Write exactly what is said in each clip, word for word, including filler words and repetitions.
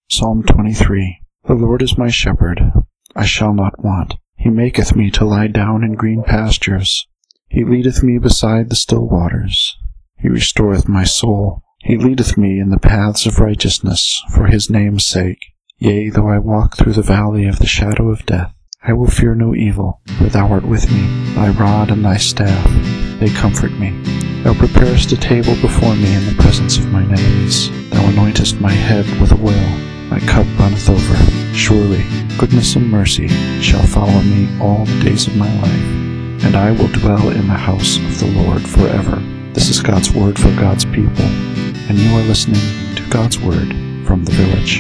Psalm twenty-three. The Lord is my shepherd, I shall not want. He maketh me to lie down in green pastures. He leadeth me beside the still waters. He restoreth my soul. He leadeth me in the paths of righteousness for his name's sake. Yea, though I walk through the valley of the shadow of death, I will fear no evil, for thou art with me. Thy rod and thy staff, they comfort me. Thou preparest a table before me in the presence of mine enemies. Thou anointest my head with oil. My cup runneth over. Surely goodness and mercy shall follow me all the days of my life, and I will dwell in the house of the Lord forever. This is God's word for God's people, and you are listening to God's word from the village.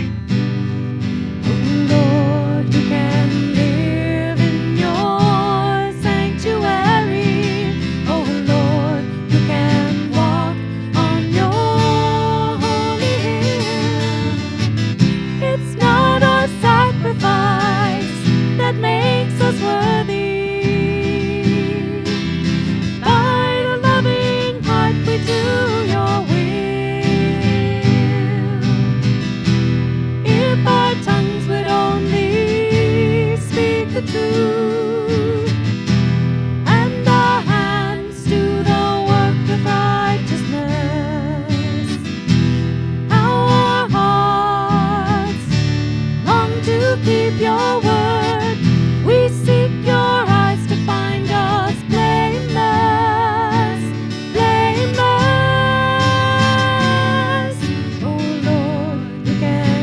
Lord, you can live in your sanctuary. Oh Lord, you can walk on your holy hill. It's not our sacrifice that makes us worthy. By the loving heart we do your will. If our tongues would only speak the truth, and our hands do the work of righteousness, how our hearts long to keep your word. We seek your eyes to find us blameless, blameless. Oh Lord, you can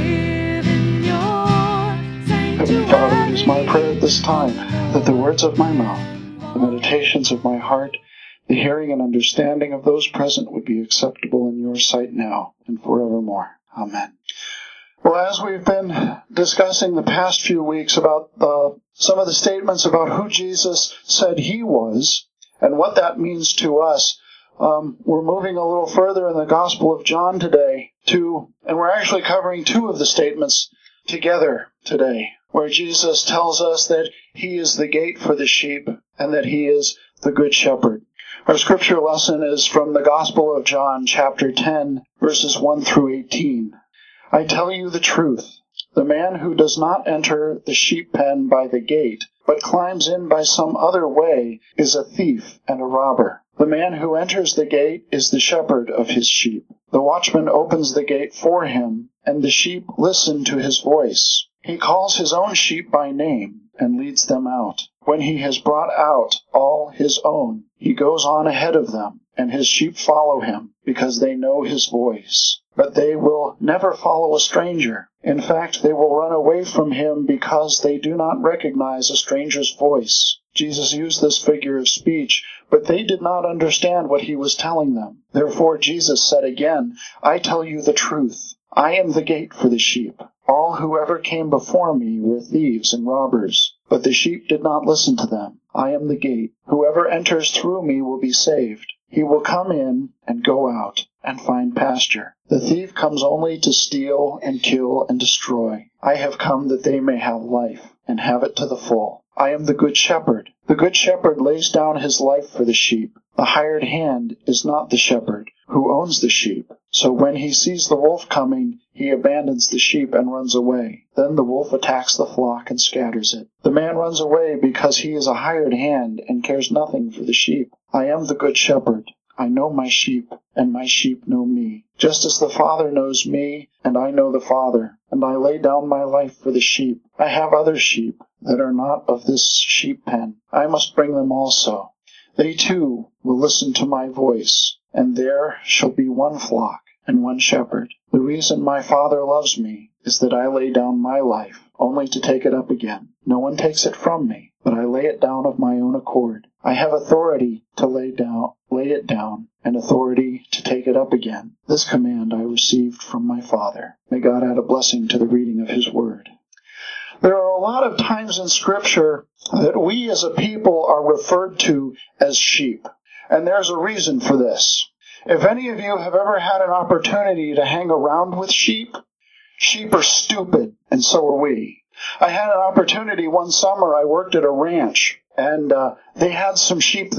live in your Heavenly Father, it is my sanctuary. prayer at this time that the words of my mouth, the meditations of my heart, the hearing and understanding of those present would be acceptable in your sight now and forevermore. Amen. Well, as we've been discussing the past few weeks about uh, some of the statements about who Jesus said he was and what that means to us, um, we're moving a little further in the Gospel of John today to, and we're actually covering two of the statements together today, where Jesus tells us that he is the gate for the sheep and that he is the good shepherd. Our scripture lesson is from the Gospel of John, chapter ten, verses one through eighteen. I tell you the truth. The man who does not enter the sheep pen by the gate, but climbs in by some other way, is a thief and a robber. The man who enters the gate is the shepherd of his sheep. The watchman opens the gate for him, and the sheep listen to his voice. He calls his own sheep by name and leads them out. When he has brought out all his own, he goes on ahead of them, and his sheep follow him, because they know his voice. But they will never follow a stranger. In fact, they will run away from him because they do not recognize a stranger's voice. Jesus used this figure of speech, but they did not understand what he was telling them. Therefore Jesus said again, I tell you the truth. I am the gate for the sheep. All who ever came before me were thieves and robbers, but the sheep did not listen to them. I am the gate. Whoever enters through me will be saved. He will come in and go out and find pasture. The thief comes only to steal and kill and destroy. I have come that they may have life and have it to the full. I am the good shepherd. The good shepherd lays down his life for the sheep. The hired hand is not the shepherd who owns the sheep. So when he sees the wolf coming, he abandons the sheep and runs away. Then the wolf attacks the flock and scatters it. The man runs away because he is a hired hand and cares nothing for the sheep. I am the good shepherd. I know my sheep, and my sheep know me. Just as the Father knows me, and I know the Father, and I lay down my life for the sheep. I have other sheep that are not of this sheep pen. I must bring them also. They too will listen to my voice, and there shall be one flock and one shepherd. The reason my Father loves me is that I lay down my life, only to take it up again. No one takes it from me, but I lay it down of my own accord. I have authority to lay down, lay it down, and authority to take it up again. This command I received from my Father. May God add a blessing to the reading of his word. There are a lot of times in Scripture that we as a people are referred to as sheep, and there's a reason for this. If any of you have ever had an opportunity to hang around with sheep, sheep are stupid, and so are we. I had an opportunity one summer. I worked at a ranch, and uh, they had some sheep there.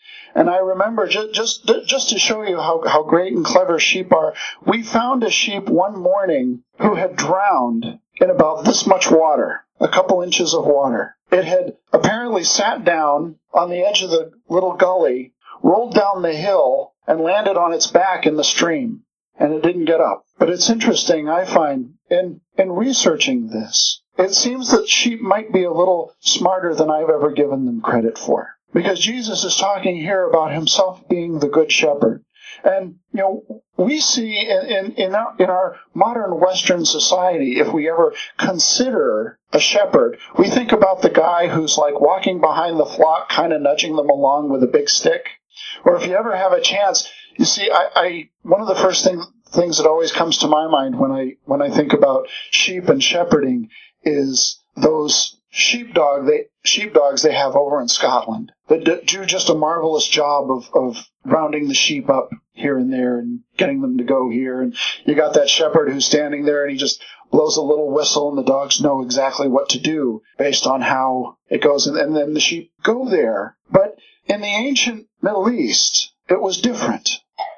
And I remember, just, just, just to show you how, how great and clever sheep are, we found a sheep one morning who had drowned in about this much water, a couple inches of water. It had apparently sat down on the edge of the little gully, rolled down the hill, and landed on its back in the stream. And it didn't get up. But it's interesting, I find, in, in researching this, it seems that sheep might be a little smarter than I've ever given them credit for. Because Jesus is talking here about himself being the good shepherd. And, you know, we see in, in, in, our, in our modern Western society, if we ever consider a shepherd, we think about the guy who's like walking behind the flock, kind of nudging them along with a big stick. Or if you ever have a chance, you see, I, I one of the first thing, things that always comes to my mind when I when I think about sheep and shepherding is those sheepdog they sheepdogs they have over in Scotland that do just a marvelous job of, of rounding the sheep up here and there and getting them to go here. And you got that shepherd who's standing there and he just blows a little whistle and the dogs know exactly what to do based on how it goes. And, and then the sheep go there. But in the ancient Middle East, it was different.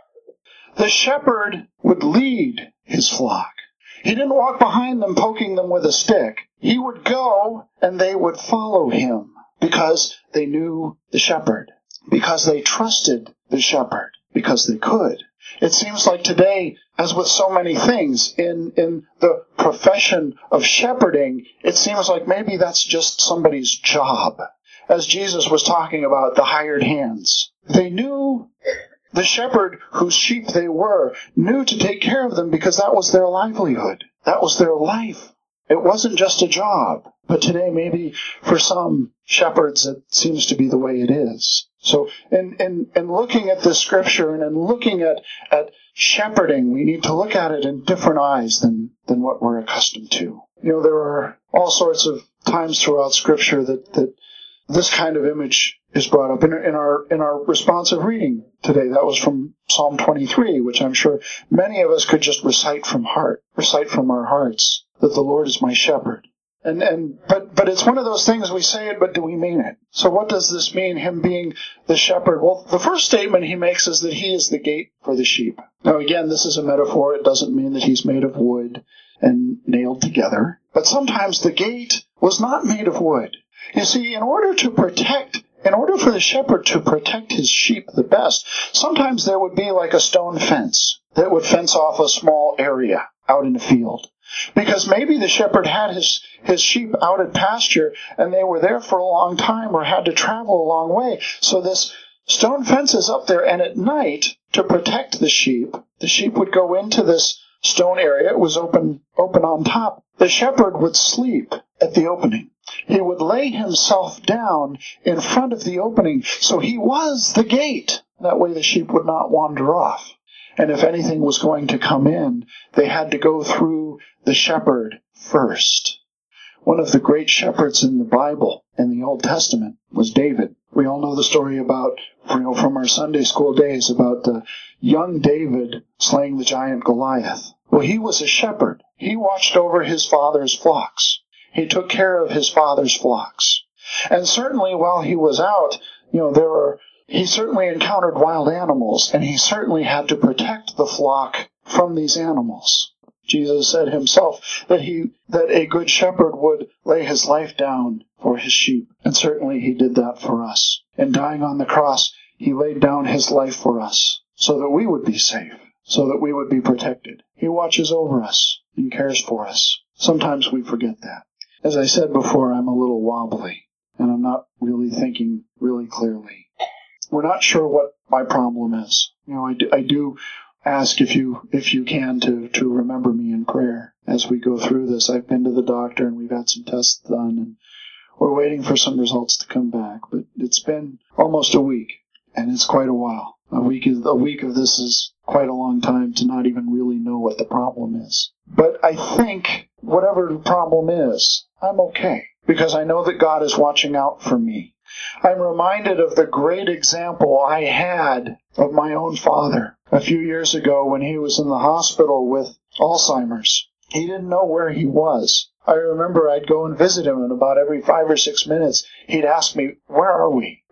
The shepherd would lead his flock. He didn't walk behind them poking them with a stick. He would go and they would follow him because they knew the shepherd, because they trusted the shepherd, because they could. It seems like today, as with so many things in, in the profession of shepherding, it seems like maybe that's just somebody's job. As Jesus was talking about the hired hands, they knew the shepherd whose sheep they were, knew to take care of them because that was their livelihood. That was their life. It wasn't just a job. But today, maybe for some shepherds, it seems to be the way it is. So in, in, in looking at this scripture and in looking at, at shepherding, we need to look at it in different eyes than, than what we're accustomed to. You know, there are all sorts of times throughout scripture that, that this kind of image is brought up in, in our in our responsive reading today. That was from Psalm twenty-three, which I'm sure many of us could just recite from heart, recite from our hearts, that the Lord is my shepherd. And and but but it's one of those things, we say it, but do we mean it? So what does this mean, him being the shepherd? Well, the first statement he makes is that he is the gate for the sheep. Now again, this is a metaphor. It doesn't mean that he's made of wood and nailed together. But sometimes the gate was not made of wood. You see, in order to protect In order for the shepherd to protect his sheep the best, sometimes there would be like a stone fence that would fence off a small area out in the field. Because maybe the shepherd had his, his sheep out at pasture and they were there for a long time or had to travel a long way. So this stone fence is up there, and at night, to protect the sheep, the sheep would go into this stone area. It was open, open on top. The shepherd would sleep at the opening. He would lay himself down in front of the opening, so he was the gate. That way the sheep would not wander off. And if anything was going to come in, they had to go through the shepherd first. One of the great shepherds in the Bible, in the Old Testament, was David. We all know the story about, you know, from our Sunday school days, about the young David slaying the giant Goliath. Well, he was a shepherd. He watched over his father's flocks. He took care of his father's flocks. And certainly while he was out, you know, there were, he certainly encountered wild animals, and he certainly had to protect the flock from these animals. Jesus said himself that he, that a good shepherd would lay his life down for his sheep. And certainly he did that for us. In dying on the cross, he laid down his life for us so that we would be safe, so that we would be protected. He watches over us and cares for us. Sometimes we forget that. As I said before, I'm a little wobbly, and I'm not really thinking really clearly. We're not sure what my problem is. You know, I do, I do ask if you if you can to, to remember me in prayer as we go through this. I've been to the doctor, and we've had some tests done, and we're waiting for some results to come back. But it's been almost a week, and it's quite a while. A week is, a week of this is quite a long time to not even really know what the problem is. But I think whatever the problem is, I'm okay, because I know that God is watching out for me. I'm reminded of the great example I had of my own father a few years ago when he was in the hospital with Alzheimer's. He didn't know where he was. I remember I'd go and visit him, and about every five or six minutes, he'd ask me, "Where are we?"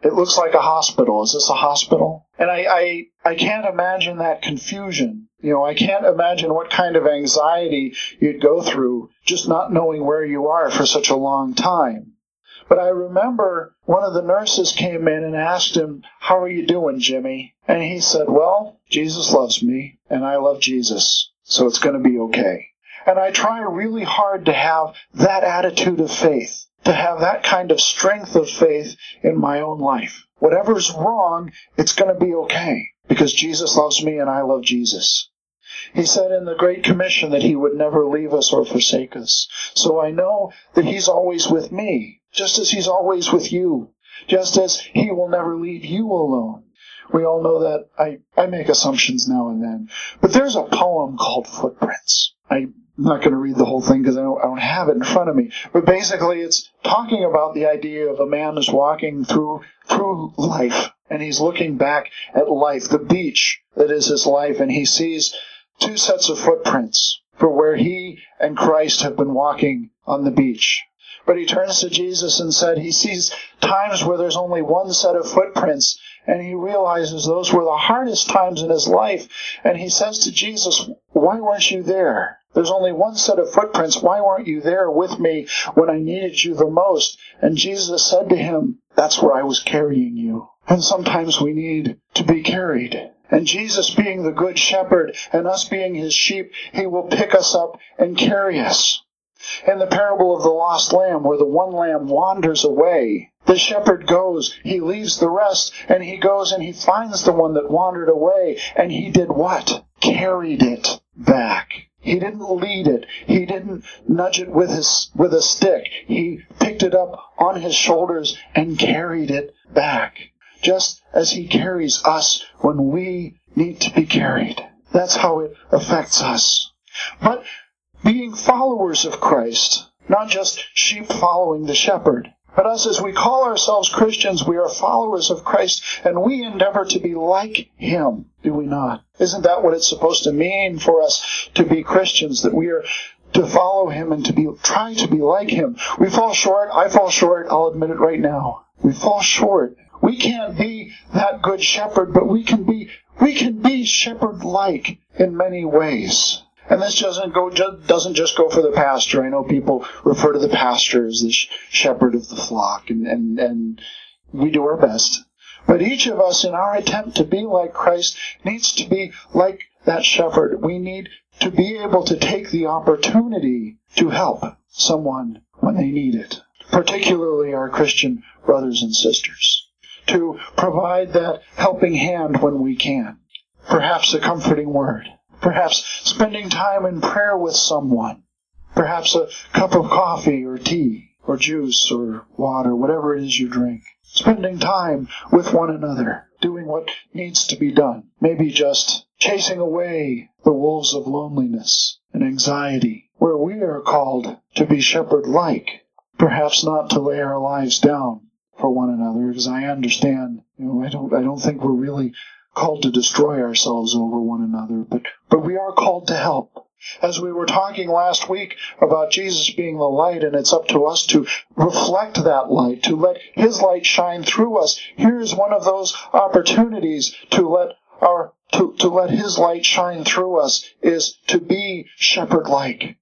It looks like a hospital. Is this a hospital? And I, I, I can't imagine that confusion. You know, I can't imagine what kind of anxiety you'd go through just not knowing where you are for such a long time. But I remember one of the nurses came in and asked him, "How are you doing, Jimmy?" And he said, "Well, Jesus loves me, and I love Jesus, so it's going to be okay." And I try really hard to have that attitude of faith, to have that kind of strength of faith in my own life. Whatever's wrong, it's going to be okay, because Jesus loves me and I love Jesus. He said in the Great Commission that he would never leave us or forsake us. So I know that he's always with me, just as he's always with you, just as he will never leave you alone. We all know that. I, I make assumptions now and then. But there's a poem called Footprints. I'm not going to read the whole thing because I don't, I don't have it in front of me. But basically it's talking about the idea of a man who's walking through through life, and he's looking back at life, the beach that is his life, and he sees two sets of footprints for where he and Christ have been walking on the beach. But he turns to Jesus and said he sees times where there's only one set of footprints, and he realizes those were the hardest times in his life. And he says to Jesus, "Why weren't you there? There's only one set of footprints. Why weren't you there with me when I needed you the most?" And Jesus said to him, "That's where I was carrying you." And sometimes we need to be carried. And Jesus being the good shepherd and us being his sheep, he will pick us up and carry us. In the parable of the lost lamb, where the one lamb wanders away, the shepherd goes, he leaves the rest, and he goes and he finds the one that wandered away, and he did what? Carried it back. He didn't lead it. He didn't nudge it with his with a stick. He picked it up on his shoulders and carried it back, just as he carries us when we need to be carried. That's how it affects us. But being followers of Christ, not just sheep following the shepherd, but us, as we call ourselves Christians, we are followers of Christ, and we endeavor to be like him, do we not? Isn't that what it's supposed to mean for us to be Christians, that we are to follow him and to be try to be like him? We fall short. I fall short. I'll admit it right now. We fall short. We can't be that good shepherd, but we can be we can be shepherd-like in many ways. And this doesn't go doesn't just go for the pastor. I know people refer to the pastor as the shepherd of the flock, and, and, and we do our best. But each of us, in our attempt to be like Christ, needs to be like that shepherd. We need to be able to take the opportunity to help someone when they need it, particularly our Christian brothers and sisters, to provide that helping hand when we can, perhaps a comforting word, perhaps spending time in prayer with someone, perhaps a cup of coffee or tea or juice or water, whatever it is you drink. Spending time with one another, doing what needs to be done. Maybe just chasing away the wolves of loneliness and anxiety, where we are called to be shepherd-like, perhaps not to lay our lives down for one another, because I understand, you know, I don't, I don't think we're really called to destroy ourselves over one another, but, but we are called to help. As we were talking last week about Jesus being the light, and it's up to us to reflect that light, to let his light shine through us. Here's one of those opportunities to let our to, to let his light shine through us, is to be shepherd-like,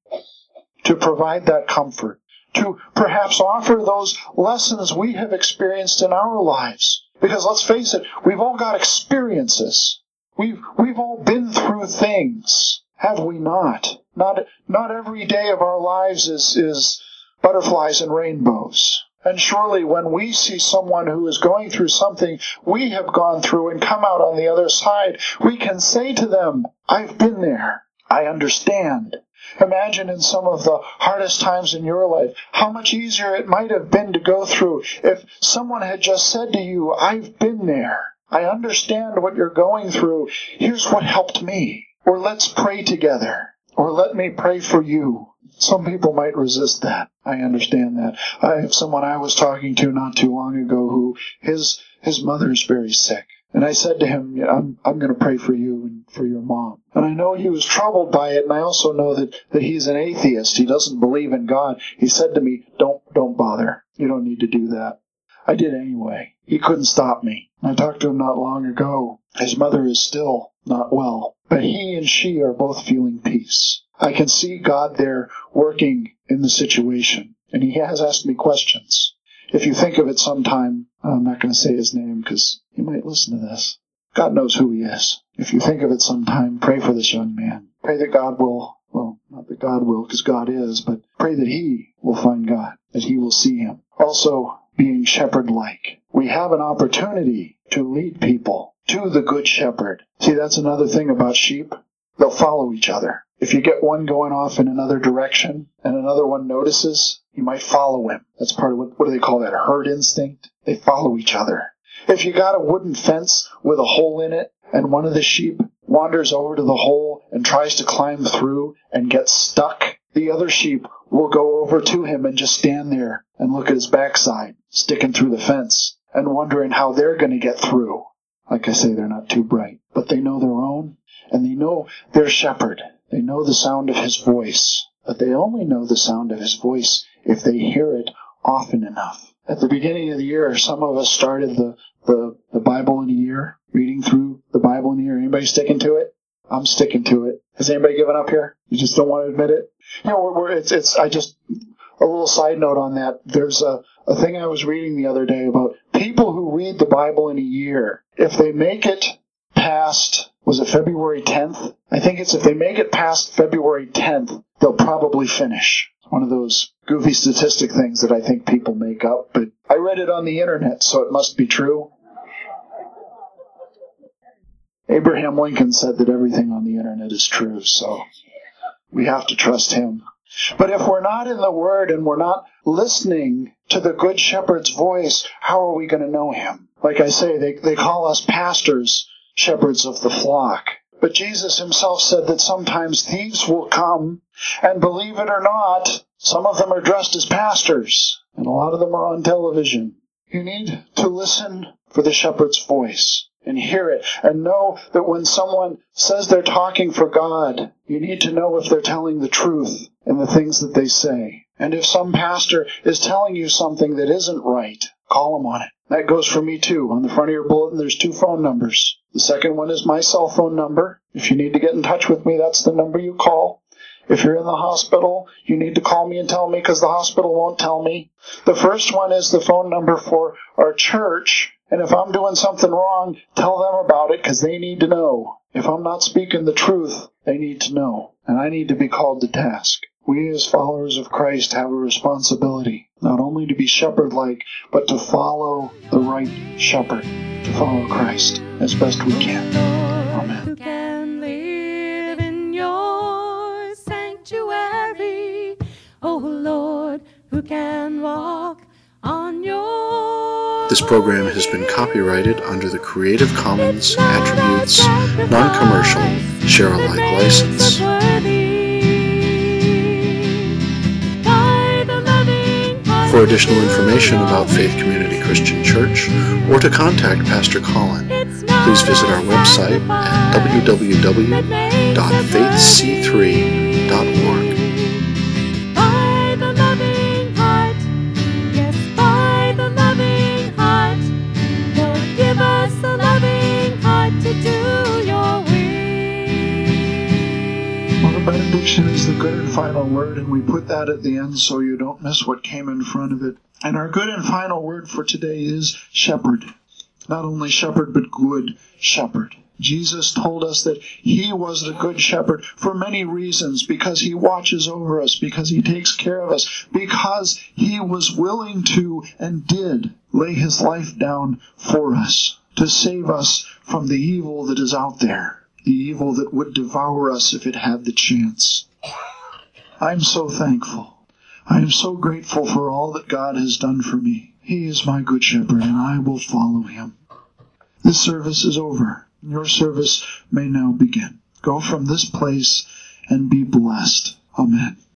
to provide that comfort, to perhaps offer those lessons we have experienced in our lives. Because let's face it, we've all got experiences. We've we've all been through things. Have we not? Not not every day of our lives is, is butterflies and rainbows. And surely when we see someone who is going through something we have gone through and come out on the other side, we can say to them, "I've been there. I understand." Imagine in some of the hardest times in your life how much easier it might have been to go through if someone had just said to you, "I've been there. I understand what you're going through. Here's what helped me." Or let's pray together. Or let me pray for you. Some people might resist that. I understand that. I have someone I was talking to not too long ago who his his mother's very sick. And I said to him, yeah, I'm I'm going to pray for you and for your mom. And I know he was troubled by it, and I also know that, that he's an atheist. He doesn't believe in God. He said to me, don't don't bother. You don't need to do that. I did anyway. He couldn't stop me. I talked to him not long ago. His mother is still not well, but he and she are both feeling peace. I can see God there working in the situation, and he has asked me questions. If you think of it sometime, I'm not going to say his name because he might listen to this. God knows who he is. If you think of it sometime, pray for this young man. Pray that God will, well, not that God will because God is, but pray that he will find God, that he will see him. Also, being shepherd-like. We have an opportunity to lead people to the good shepherd. See, that's another thing about sheep. They'll follow each other. If you get one going off in another direction and another one notices, you might follow him. That's part of what, what do they call that, herd instinct? They follow each other. If you got a wooden fence with a hole in it and one of the sheep wanders over to the hole and tries to climb through and gets stuck, the other sheep will go over to him and just stand there and look at his backside, sticking through the fence and wondering how they're going to get through. Like I say, they're not too bright, but they know their own and they know their shepherd. They know the sound of his voice, but they only know the sound of his voice if they hear it often enough. At the beginning of the year, some of us started the, the, the Bible in a year, reading through the Bible in a year. Anybody sticking to it? I'm sticking to it. Has anybody given up here? You just don't want to admit it? You know, we're, we're, it's, it's, I just, a little side note on that. There's a, a thing I was reading the other day about people who read the Bible in a year. If they make it past, was it February tenth? I think it's if they make it past February tenth, they'll probably finish. It's one of those goofy statistic things that I think people make up, but I read it on the internet, so it must be true. Abraham Lincoln said that everything on the internet is true, so we have to trust him. But if we're not in the Word and we're not listening to the Good Shepherd's voice, how are we going to know him? Like I say, they, they call us pastors, shepherds of the flock. But Jesus himself said that sometimes thieves will come, and believe it or not, some of them are dressed as pastors, and a lot of them are on television. You need to listen for the shepherd's voice and hear it, and know that when someone says they're talking for God, you need to know if they're telling the truth in the things that they say. And if some pastor is telling you something that isn't right, call them on it. That goes for me too. On the front of your bulletin, there's two phone numbers. The second one is my cell phone number. If you need to get in touch with me, that's the number you call. If you're in the hospital, you need to call me and tell me because the hospital won't tell me. The first one is the phone number for our church. And if I'm doing something wrong, tell them about it because they need to know. If I'm not speaking the truth, they need to know. And I need to be called to task. We as followers of Christ have a responsibility, not only to be shepherd-like, but to follow the right shepherd, to follow Christ as best we can. Amen. Who can live in your sanctuary? Oh Lord, who can walk on your... This program has been copyrighted under the Creative Commons Attributes Non-Commercial Share-alike license. For additional information about Faith Community Christian Church, or to contact Pastor Colin, please visit our website at w w w dot faith c three dot org. By the loving heart, yes, by the loving heart, Lord, give us a loving heart to do your will. Well, the benediction is the good and final word, and we put that at the end so you don't miss what came in front of it. And our good and final word for today is shepherd. Not only shepherd, but good shepherd. Jesus told us that he was the good shepherd for many reasons, because he watches over us, because he takes care of us, because he was willing to and did lay his life down for us to save us from the evil that is out there, the evil that would devour us if it had the chance. I'm so thankful. I am so grateful for all that God has done for me. He is my good shepherd, and I will follow him. This service is over. Your service may now begin. Go from this place and be blessed. Amen.